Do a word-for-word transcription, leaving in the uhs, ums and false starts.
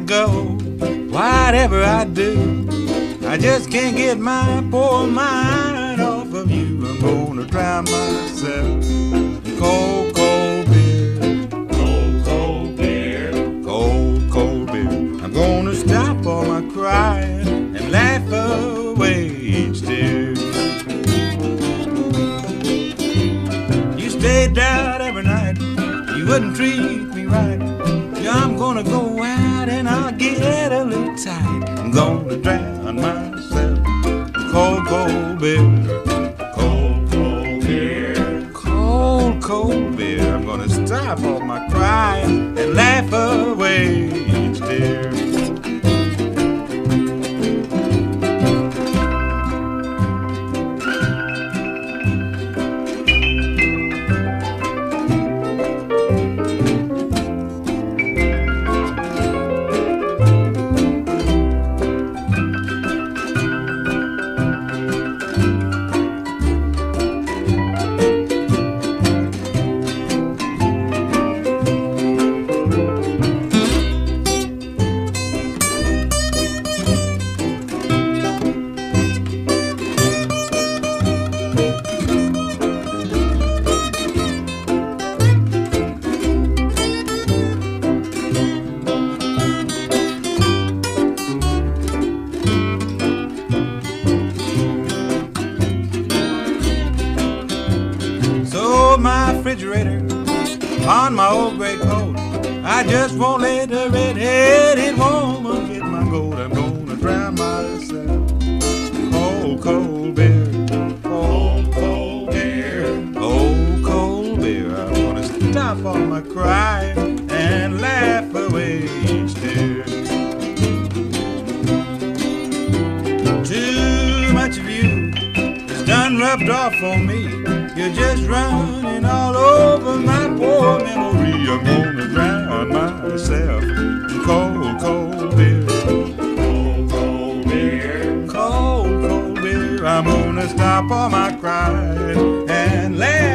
go. Whatever I do, I just can't get my poor mind off of you. I'm gonna drown myself in cold, cold beer. Cold, cold beer. Cold, cold beer. I'm gonna stop all my crying and laugh away each tear. You stayed out every night, you wouldn't treat me right. Yeah, I'm gonna go out and I'll get a little tight. I'm gonna drown myself in cold, cold beer. Cold, cold beer. Cold, cold beer. I'm gonna stop all my crying and laugh away each tear. My refrigerator on my old gray coat, I just won't let the red-headed woman get my gold. I'm gonna drown myself in cold, cold beer. Cold, cold beer. Cold, cold beer. I'm gonna stop all my crying and laugh away each tear. Too much of you is done rubbed off on me. You're just running all over my poor memory. I'm gonna drown myself in cold, cold beer. Cold, cold beer. Cold, cold beer. I'm gonna stop all my crying and laugh